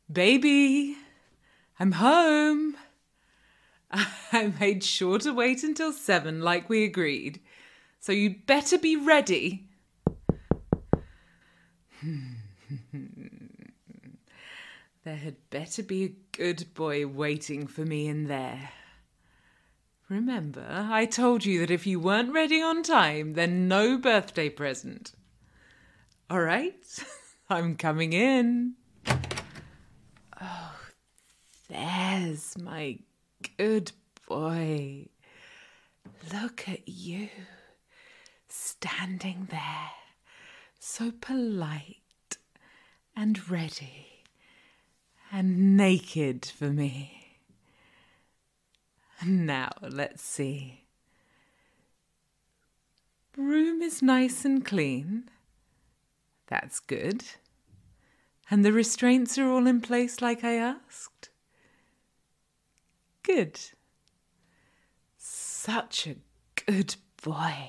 Baby, I'm home. I made sure to wait until 7 like we agreed. So you'd better be ready. There had better be a good boy waiting for me in there. Remember, I told you that if you weren't ready on time, then no birthday present. All right, I'm coming in. Oh, there's my good boy. Look at you, standing there, so polite and ready and naked for me. Now, let's see. Room is nice and clean. That's good. And the restraints are all in place like I asked? Good. Such a good boy.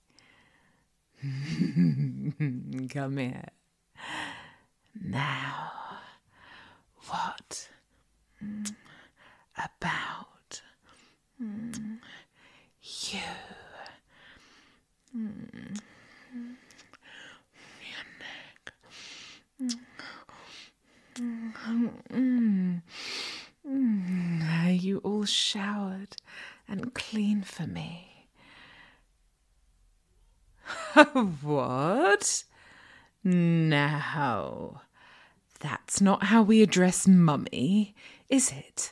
Come here. Now, what about you? Your neck. Are you all showered and clean for me? What? Now, that's not how we address Mummy, is it?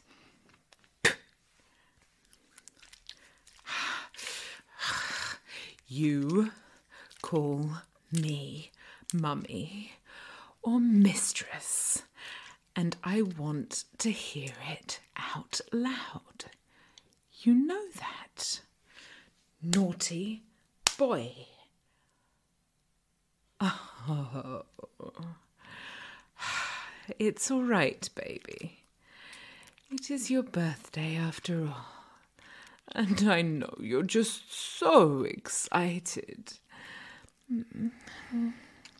You call me Mummy or Mistress, and I want to hear it out loud. You know that. Naughty boy. Oh, it's all right, baby. It is your birthday after all. And I know you're just so excited. My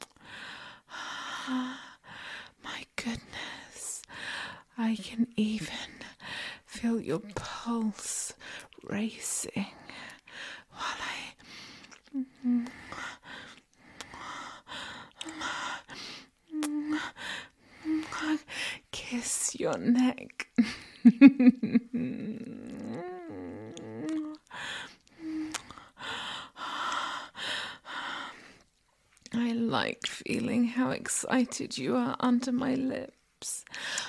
goodness, I can even feel your pulse racing while I kiss your neck. I like feeling how excited you are under my lips.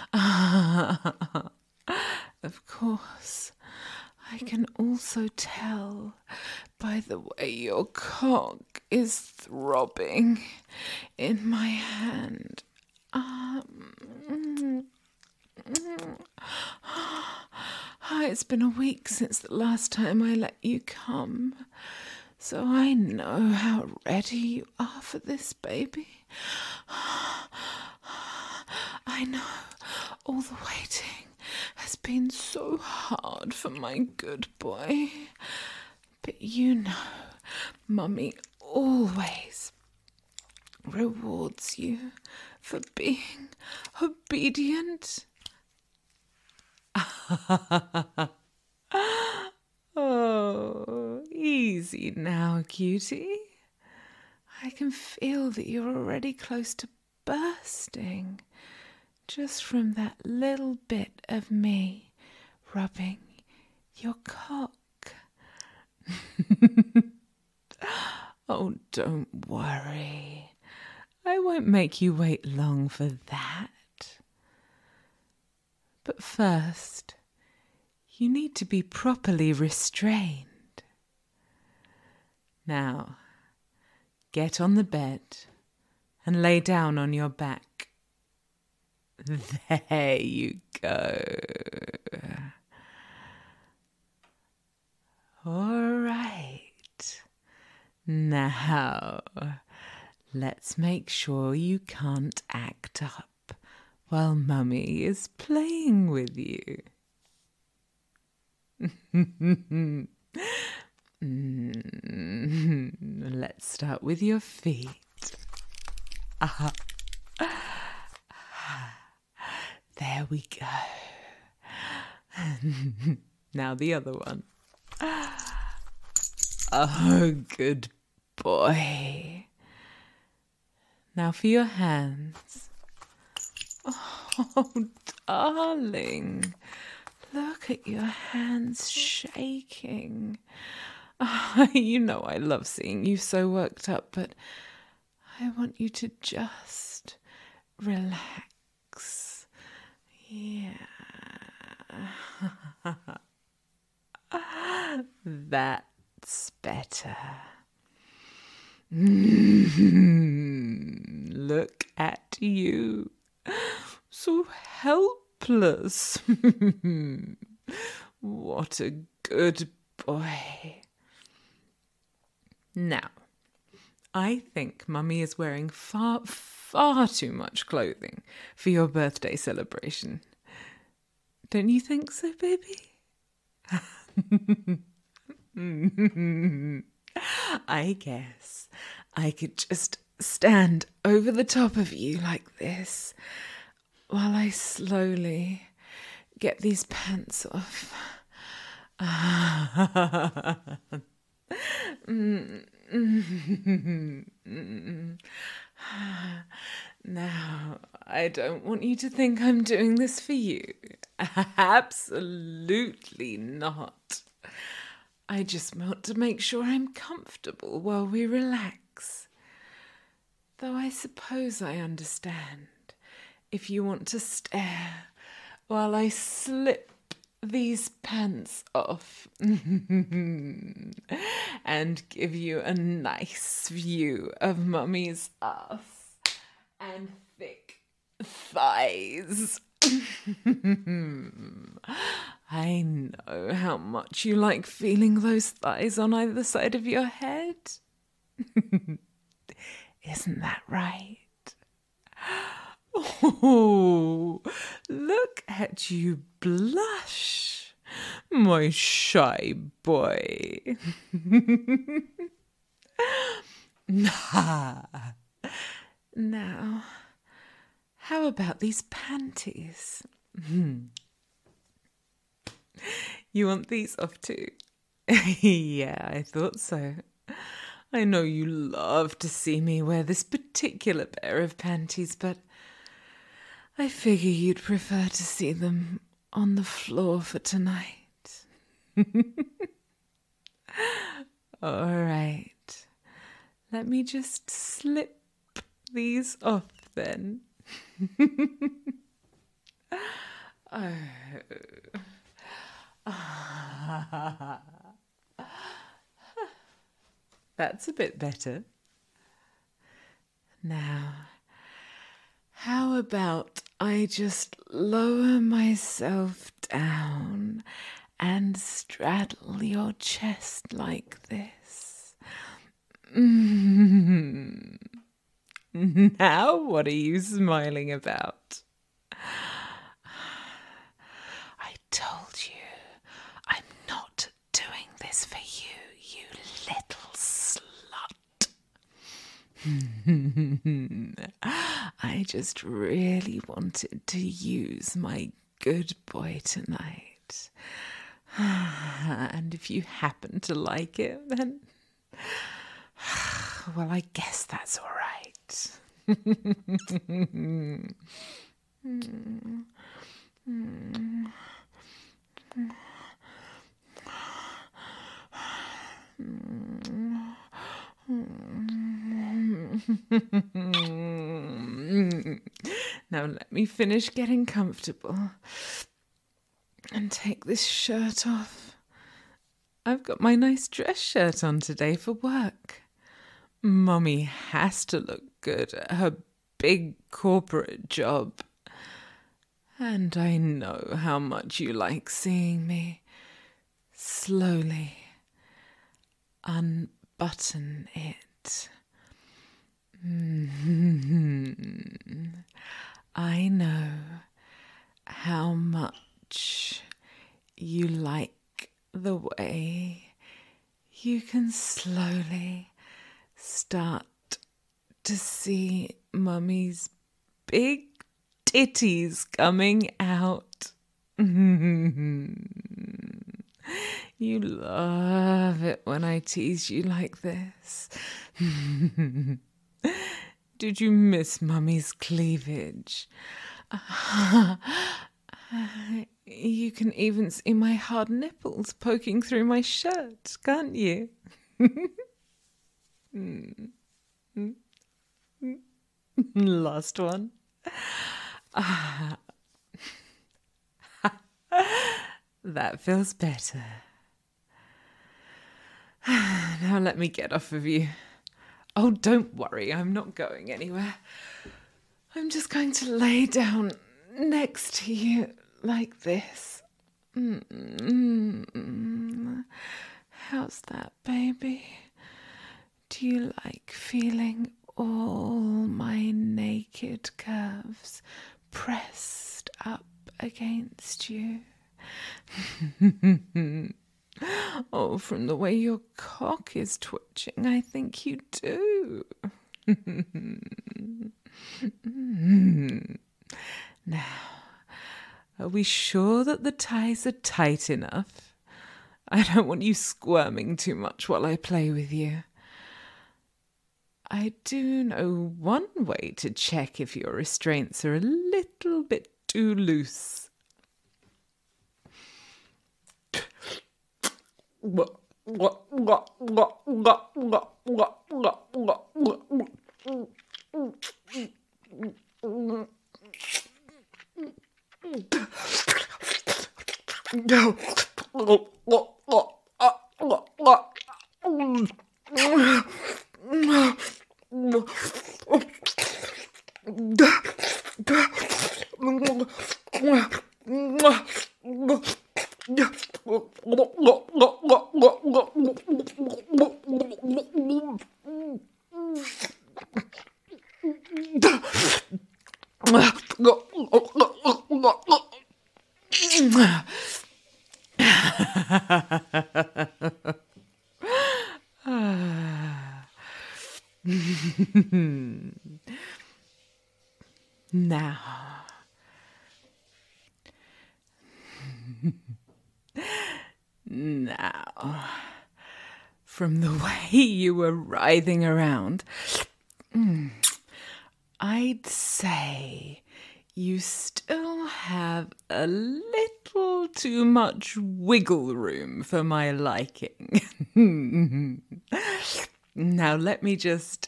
Of course, I can also tell by the way your cock is throbbing in my hand. It's been a week since the last time I let you come, so I know how ready you are for this, baby. I know all the waiting has been so hard for my good boy, but you know, Mummy always rewards you for being obedient. Oh, easy now, cutie. I can feel that you're already close to bursting just from that little bit of me rubbing your cock. Oh, don't worry. I won't make you wait long for that. But first, you need to be properly restrained. Now, get on the bed and lay down on your back. There you go. All right. Now, let's make sure you can't act up while Mummy is playing with you. Let's start with your feet. There we go. Now the other one. Oh, good boy. Now for your hands. Oh, darling. Look at your hands shaking. You know I love seeing you so worked up, but I want you to just relax. Yeah. That's better. Look at you. So helpless. What a good boy. Now, I think Mummy is wearing far too much clothing for your birthday celebration. Don't you think so, baby? I guess I could just stand over the top of you like this while I slowly get these pants off. Now, I don't want you to think I'm doing this for you. Absolutely not. I just want to make sure I'm comfortable while we relax. Though I suppose I understand if you want to stare while I slip these pants off and give you a nice view of Mummy's ass and thick thighs. I know how much you like feeling those thighs on either side of your head. Isn't that right? Oh, look at you blush, my shy boy. Now, how about these panties? You want these off too? Yeah, I thought so. I know you love to see me wear this particular pair of panties, but I figure you'd prefer to see them on the floor for tonight. All right. Let me just slip these off then. Oh. That's a bit better. Now, how about I just lower myself down and straddle your chest like this? Now, what are you smiling about? I told you, I'm not doing this for you, you little slut. I just really wanted to use my good boy tonight. And if you happen to like it, then, well, I guess that's all right. Now let me finish getting comfortable and take this shirt off. I've got my nice dress shirt on today for work. Mummy has to look good at her big corporate job. And I know how much you like seeing me slowly unbutton it. I know how much you like the way you can slowly start to see Mummy's big titties coming out. You love it when I tease you like this. Did you miss Mummy's cleavage? You can even see my hard nipples poking through my shirt, can't you? Last one. That feels better. Now let me get off of you. Oh, don't worry, I'm not going anywhere. I'm just going to lay down next to you like this. How's that, baby? Do you like feeling all my naked curves pressed up against you? Oh, from the way your cock is twitching, I think you do. Now, are we sure that the ties are tight enough? I don't want you squirming too much while I play with you. I do know one way to check if your restraints are a little bit too loose. Now, from the way you were writhing around, I'd say you still have a little too much wiggle room for my liking. Now let me just...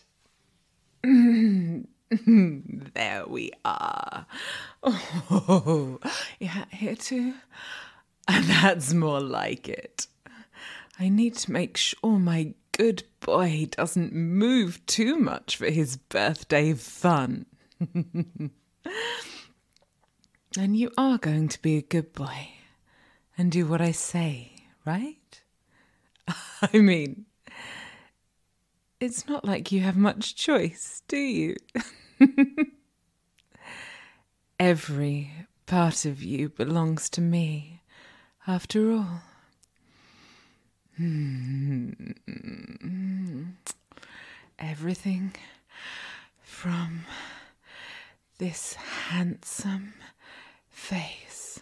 There we are. Oh, yeah, here too. And that's more like it. I need to make sure my good boy doesn't move too much for his birthday fun. And you are going to be a good boy and do what I say, right? I mean, it's not like you have much choice, do you? Every part of you belongs to me, after all. Everything from this handsome face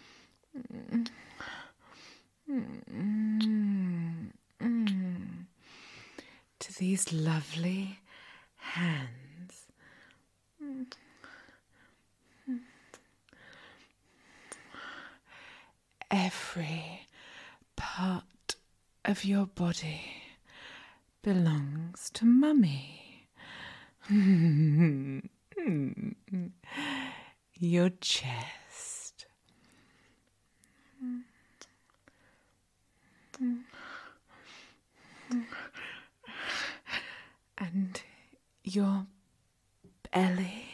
to these lovely hands. Every part of your body belongs to Mummy. Your chest. And your belly.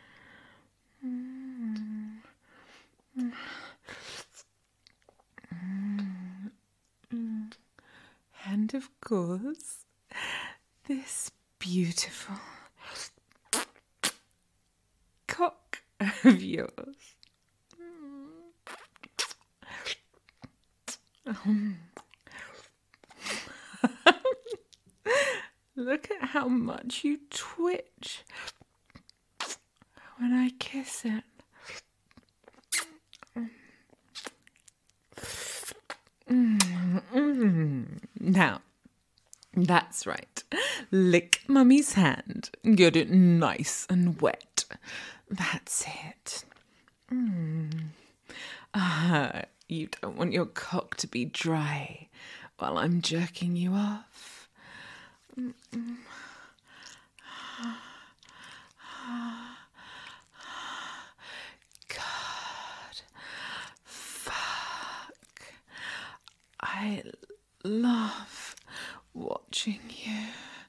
And of course, this beautiful cock of yours. Look at how much you twitch when I kiss it. Now, that's right. Lick Mummy's hand. Get it nice and wet. That's it. You don't want your cock to be dry while I'm jerking you off. God. Fuck. I love watching you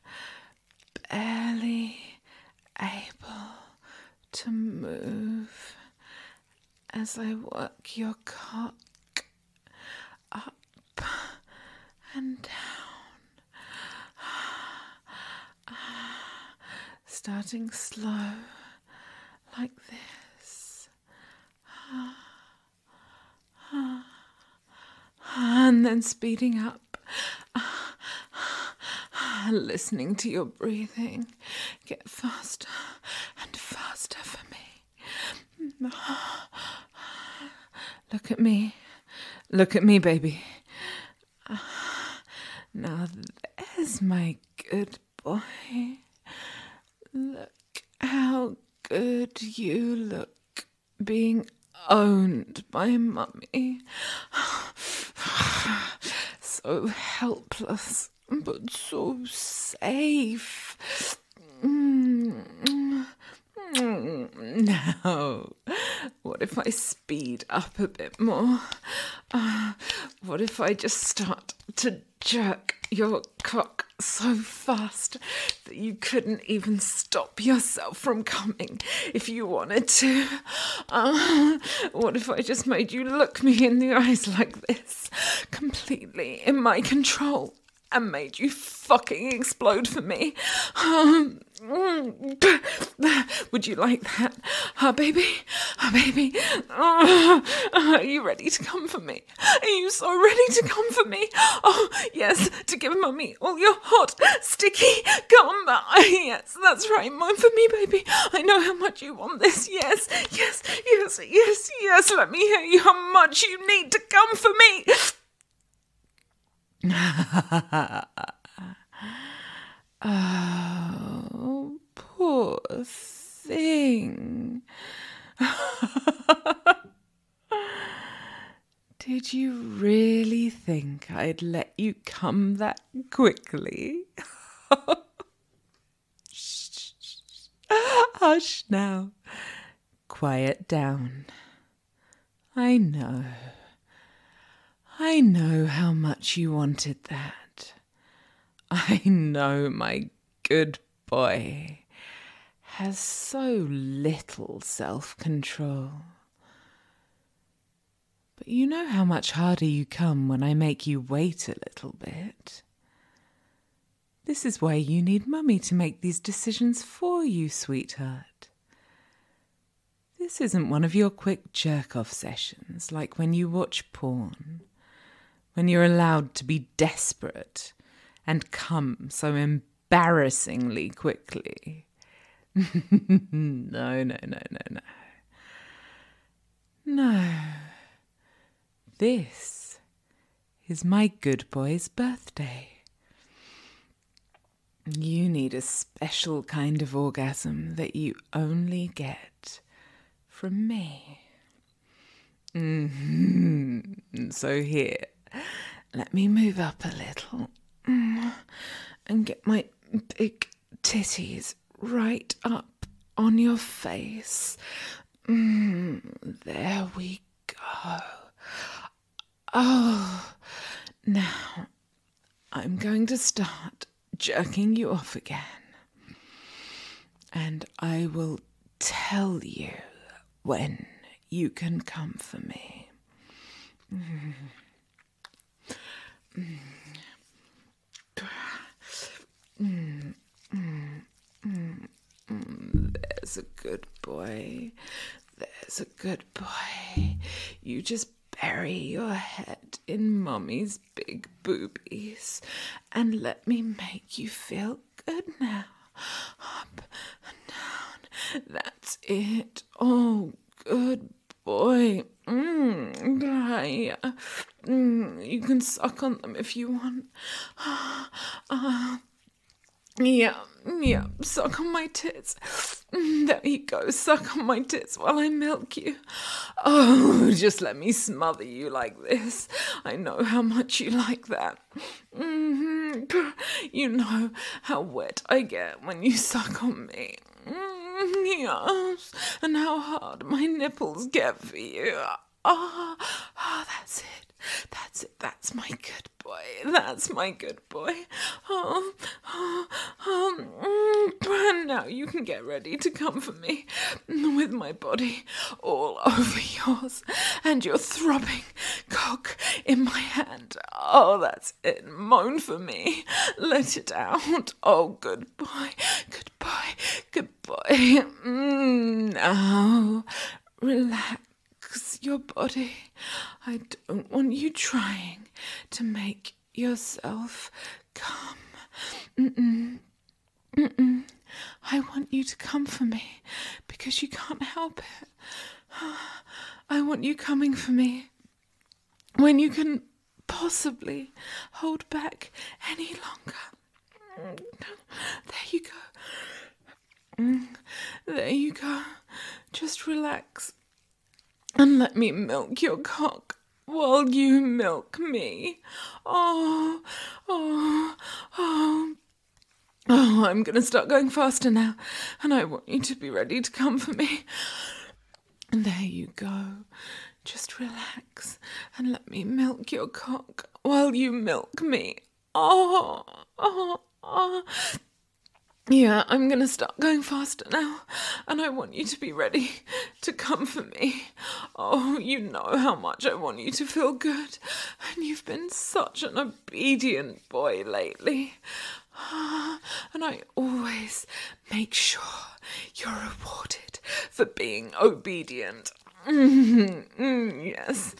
barely able to move as I work your cock up and down, starting slow like this, and then speeding up, listening to your breathing get faster and faster for me. Look at me. Look at me, baby. Now there's my good boy. Look how good you look being owned by Mummy. So helpless, but so safe. Now, what if I speed up a bit more? What if I just start to jerk your cock so fast that you couldn't even stop yourself from coming if you wanted to? What if I just made you look me in the eyes like this, completely in my control, and made you fucking explode for me? Would you like that? Baby? Baby? Are you ready to come for me? Are you so ready to come for me? Oh, yes, to give Mummy all your hot, sticky cum. Yes, that's right, mine for me, baby. I know how much you want this. Yes, yes, yes, yes, yes. Let me hear you how much you need to come for me. Oh, poor thing. Did you really think I'd let you come that quickly? Shh. Hush now. Quiet down. I know how much you wanted that. I know my good boy has so little self-control. But you know how much harder you come when I make you wait a little bit. This is why you need Mummy to make these decisions for you, sweetheart. This isn't one of your quick jerk-off sessions like when you watch porn, when you're allowed to be desperate and come so embarrassingly quickly. No. No. This is my good boy's birthday. You need a special kind of orgasm that you only get from me. So here, let me move up a little and get my big titties right up on your face. There we go. Oh, now I'm going to start jerking you off again. And I will tell you when you can come for me. There's a good boy. There's a good boy. You just bury your head in Mummy's big boobies and let me make you feel good now. Up and down. That's it. Oh, good boy. You you can suck on them if you want. Yeah, suck on my tits. There you go, suck on my tits while I milk you. Oh, just let me smother you like this. I know how much you like that. You know how wet I get when you suck on me. Yes, and how hard my nipples get for you. That's it. That's my good boy. That's my good boy. And now you can get ready to comfort me with my body all over yours and your throbbing cock in my hand. Oh, that's it. Moan for me. Let it out. Oh, good boy. Good boy. Good boy. Now, relax your body. I don't want you trying to make yourself come. I want you to come for me because you can't help it. I want you coming for me when you can possibly hold back any longer. There you go. There you go. Just relax. And let me milk your cock while you milk me. Oh, I'm going to start going faster now. And I want you to be ready to come for me. And there you go. Just relax and let me milk your cock while you milk me. Yeah, I'm going to start going faster now, and I want you to be ready to comfort me. Oh, you know how much I want you to feel good, and you've been such an obedient boy lately. And I always make sure you're rewarded for being obedient. Yes.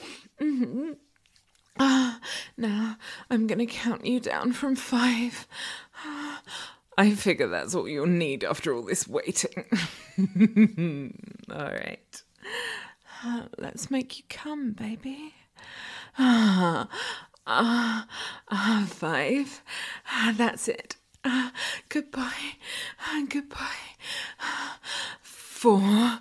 Now, I'm going to count you down from 5. I figure that's all you'll need after all this waiting. All right. Let's make you come, baby. 5. That's it. Goodbye. Goodbye. 4.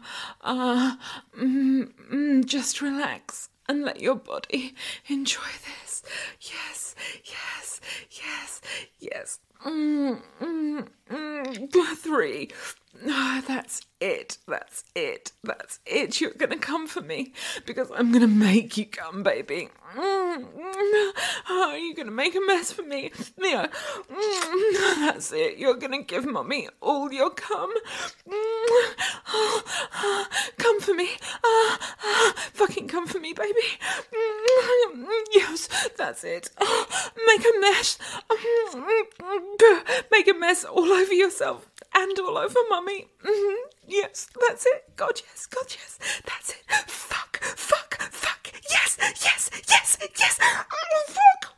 Just relax and let your body enjoy this. Yes. 3. That's it. You're gonna come for me because I'm gonna make you come, baby. You're gonna make a mess for me. Yeah. That's it. You're gonna give mommy all your cum. Come for me. Fucking come for me, baby. Yes, that's it. Make a mess. Make a mess all over yourself and all over mummy. Yes, that's it. God, yes. That's it. Fuck. Yes. Oh, fuck.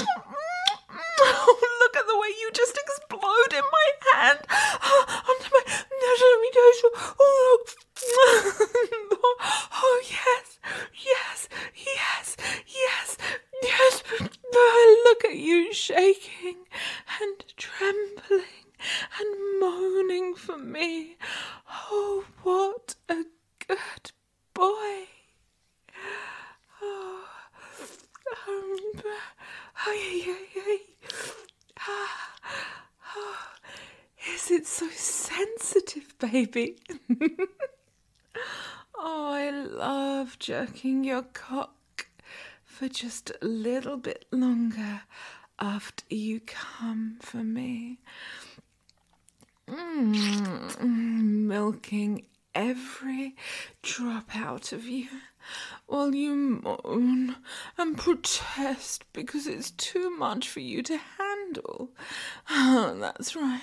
Oh, look at the way you just explode in my hand. Onto my... Oh, yes. Look at you shaking and trembling and moaning for me. Oh, what a good boy. Is it so sensitive, baby? Oh, I love jerking your cock for just a little bit longer after you come for me. Milking every drop out of you while you moan and protest because it's too much for you to handle. Oh, that's right.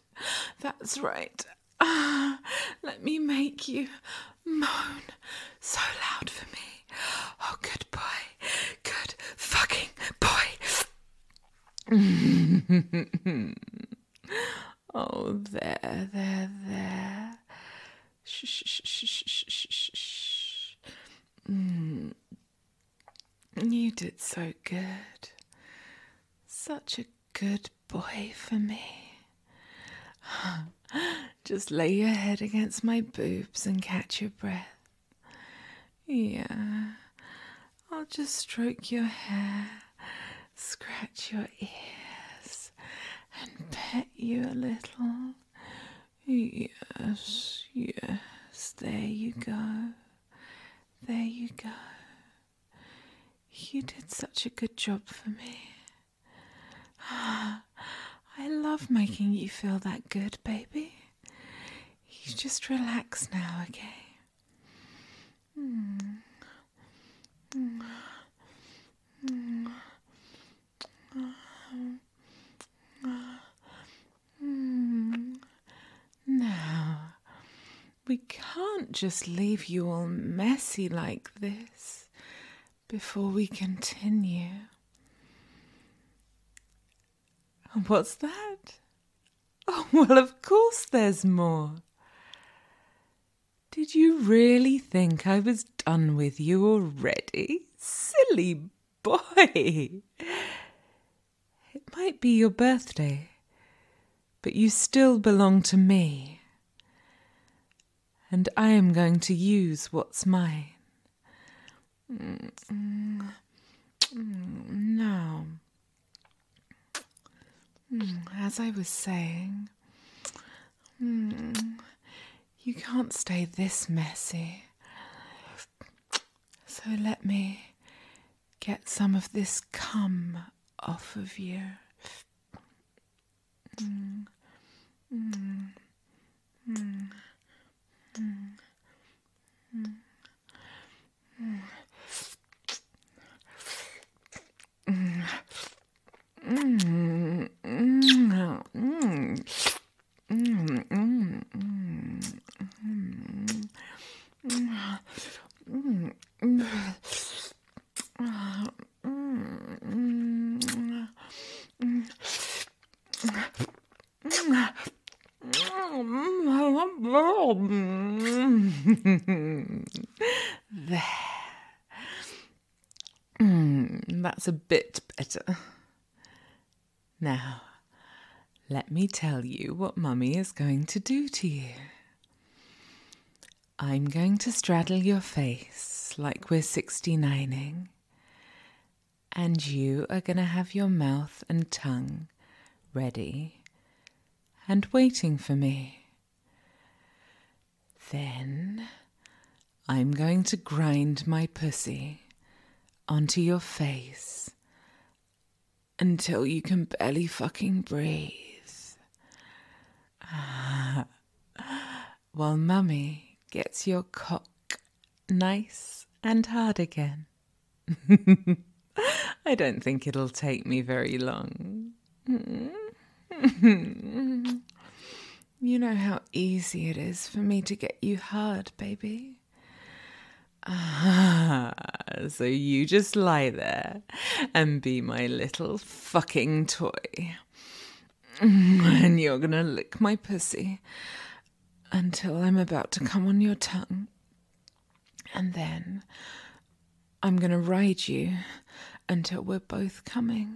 Let me make you moan so loud for me. Oh, good boy. Good fucking boy. Oh, there. Shh. You did so good. Such a good boy for me. Just lay your head against my boobs and catch your breath. Yeah, I'll just stroke your hair, scratch your ears, and pet you a little. Yes, yes, there you go. There you go. You did such a good job for me. I love making you feel that good, baby. You just relax now, okay? Now, we can't just leave you all messy like this before we continue. What's that? Oh, well, of course there's more. Did you really think I was done with you already? Silly boy. It might be your birthday, but you still belong to me. And I am going to use what's mine. Now, as I was saying, you can't stay this messy. So let me get some of this cum off of you. There. That's a bit better. Now, let me tell you what Mummy is going to do to you. I'm going to straddle your face like we're 69ing, and you are going to have your mouth and tongue ready and waiting for me. Then I'm going to grind my pussy onto your face until you can barely fucking breathe. While Mummy gets your cock nice and hard again. I don't think it'll take me very long. You know how easy it is for me to get you hard, baby. So you just lie there and be my little fucking toy. And you're gonna lick my pussy until I'm about to come on your tongue. And then I'm gonna ride you until we're both coming.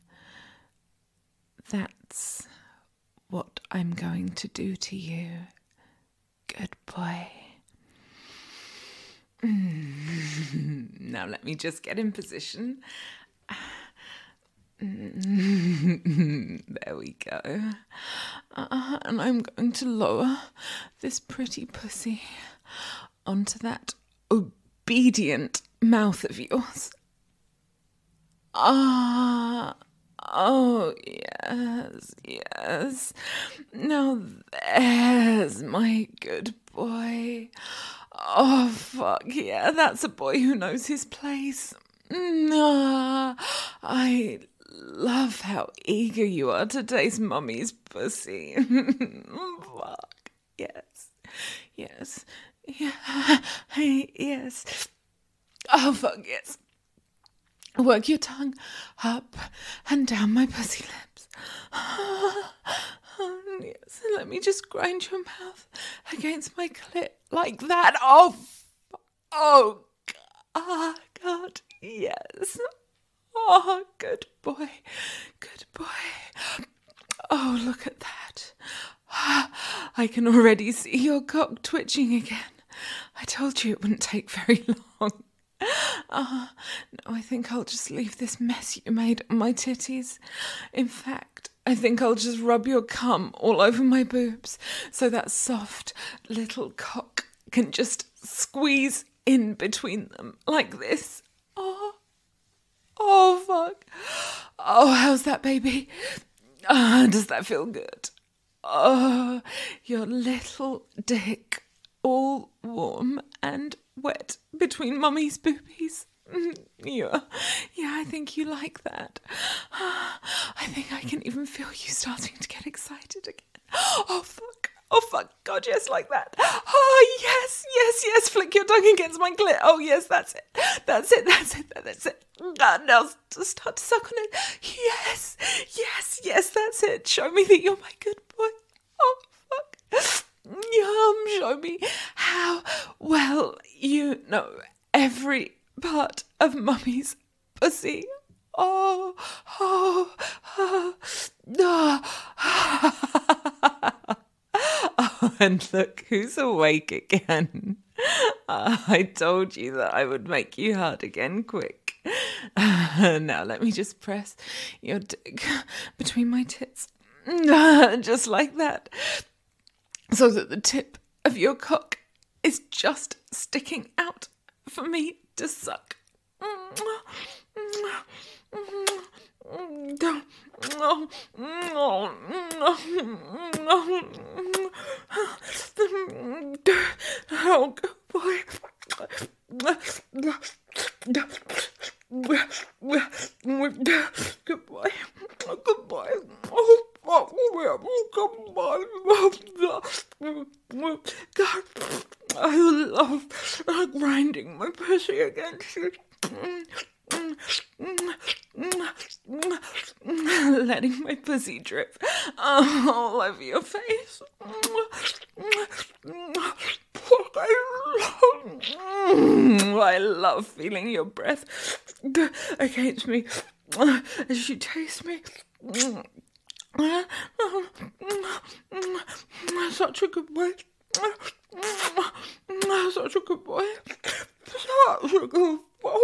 That's what I'm going to do to you, good boy. Now let me just get in position. There we go. And I'm going to lower this pretty pussy onto that obedient mouth of yours. Oh, yes, yes. Now there's my good boy. Oh, fuck, yeah, that's a boy who knows his place. I love how eager you are to taste Mummy's pussy. Fuck, yes, yes, yeah, yes. Oh, fuck, yes. Work your tongue up and down my pussy lips. Yes, let me just grind your mouth against my clit like that. Oh, God. Yes. Oh, good boy. Good boy. Oh, look at that. I can already see your cock twitching again. I told you it wouldn't take very long. No, I think I'll just leave this mess you made on my titties. In fact, I think I'll just rub your cum all over my boobs so that soft little cock can just squeeze in between them like this. Oh, fuck. Oh, how's that, baby? Does that feel good? Oh, your little dick all warm and wet between mummy's boobies. Yeah, I think you like that. I think I can even feel you starting to get excited again. Oh, fuck. Oh, fuck. God, yes, like that. Oh, yes. Flick your tongue against my clit. Oh, yes, that's it. That's it. Now start to suck on it. Yes, that's it. Show me that you're my good boy. Oh, fuck. Yum, show me how well you know every part of mummy's pussy. Oh. Oh, and look who's awake again. I told you that I would make you hard again quick. Now let me just press your dick between my tits. Just like that. So that the tip of your cock is just sticking out for me to suck. Oh, good boy. Good boy. Good boy. God, I love grinding my pussy against it. Letting my pussy drip all over your face. I love feeling your breath against me as you taste me. Such a good boy. Such a good boy. Such a good boy.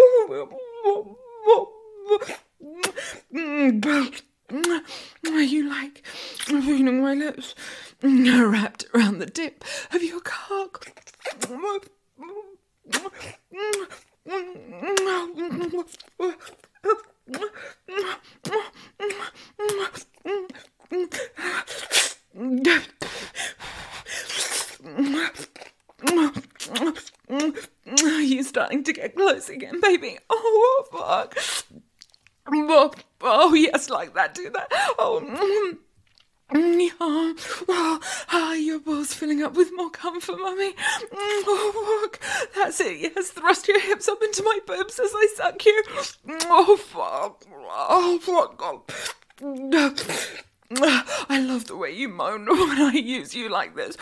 You like feeling my lips wrapped around the tip of your cock. Are you starting to get close again, baby? Oh, fuck. Oh, yes, like that, do that. Your balls filling up with more comfort, mummy. Oh, fuck. That's it, yes. Thrust your hips up into my boobs as I suck you. Oh, fuck. Oh, fuck. I love the way you moan when I use you like this.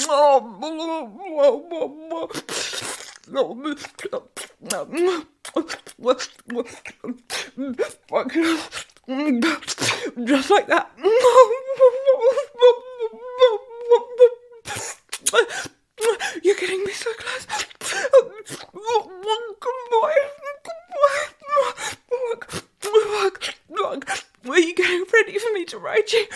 Just like that. You're getting me so close. Were you getting ready for me to ride you?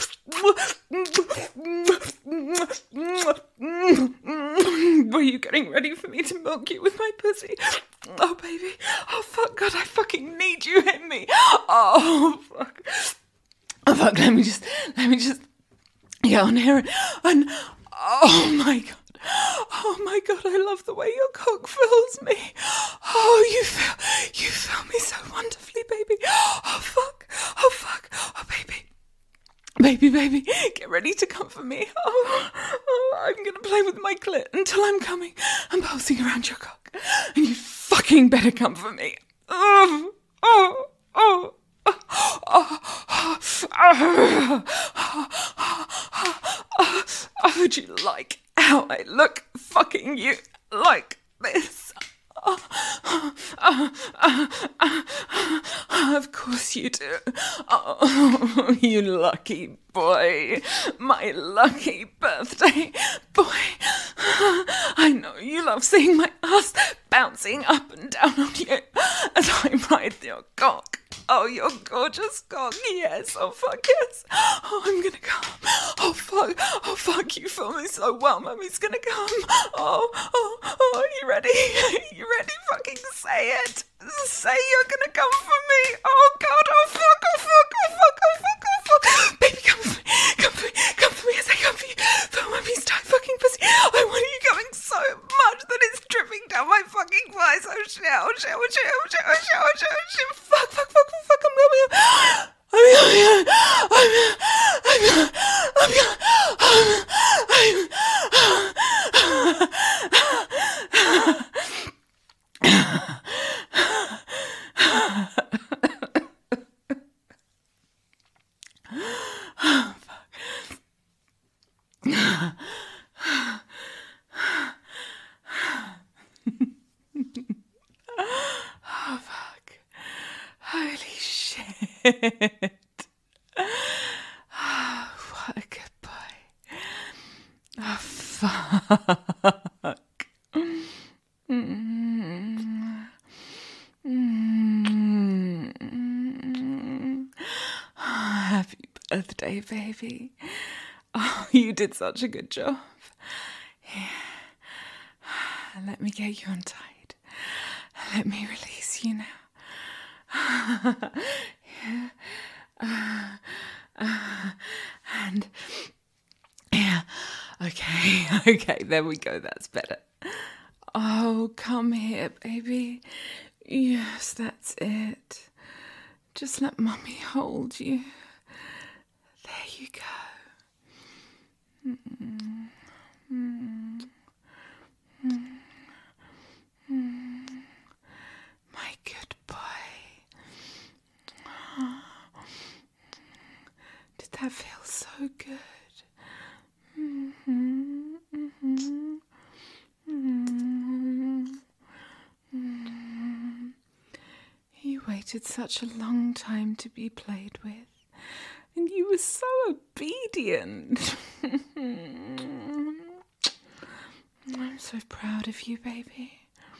Were you getting ready for me to milk you with my pussy? Oh, baby. Oh, fuck, God, I fucking need you in me. Oh, fuck. Oh, fuck, let me just get on here and oh, my God. Oh, my God, I love the way your cock fills me. Oh, you fill me so wonderfully, baby. Oh, fuck. Oh, baby. Baby, get ready to comfort me. Oh, I'm going to play with my clit until I'm coming and pulsing around your cock. And you fucking better comfort me. Would you like how I look fucking you like this? Of course you do. Oh, you lucky boy. My lucky birthday boy. I know you love seeing my ass bouncing up and down on you as I ride your cock. Oh, your gorgeous cock, yes. Oh, fuck yes. Oh, I'm gonna come. Oh, fuck, you feel me so well. Mummy's gonna come. Oh, you ready? You ready? Fucking say it. Say you're gonna come for me. Oh, God, oh, fuck. Baby, come for me. Come for me as I come for you. Feel mummy's tight fucking pussy. I want you coming so much that it's dripping down my fucking thighs. Oh, shit. Fuck, holy shit. Oh, what a good boy. Oh, fuck. Happy birthday, baby. Oh, you did such a good job. Here. Let me get you untied. Let me release you now. Here. And yeah, okay, there we go, that's better. Oh, come here, baby. Yes, that's it. Just let mummy hold you. There you go. My good boy. Did that feel so good? You waited such a long time to be played with, and you were so obedient. I'm so proud of you, baby.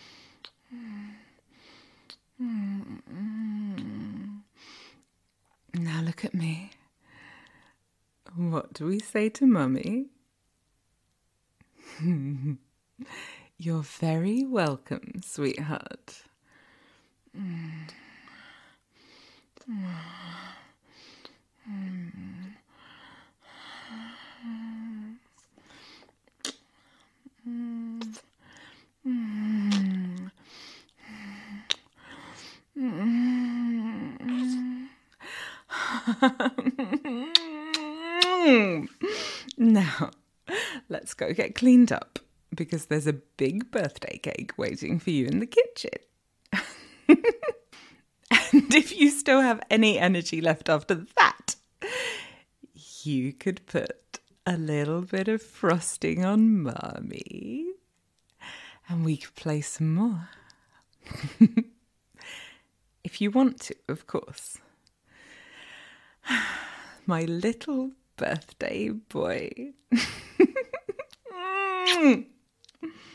Now look at me. What do we say to mummy? You're very welcome, sweetheart. Now, let's go get cleaned up because there's a big birthday cake waiting for you in the kitchen. And if you still have any energy left after that, you could put a little bit of frosting on Mummy and we could play some more. If you want to, of course. My little birthday boy.